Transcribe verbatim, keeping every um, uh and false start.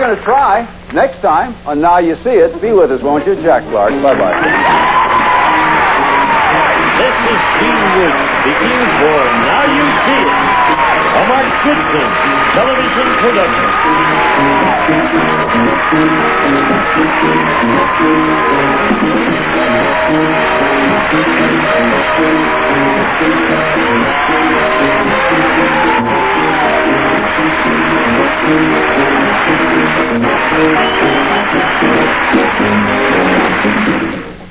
going to try. Next time on Now You See It, be with us, won't you? Jack Clark. Bye-bye. This is Gene Wood speaking for Now You See It, a Mark Goodson television production.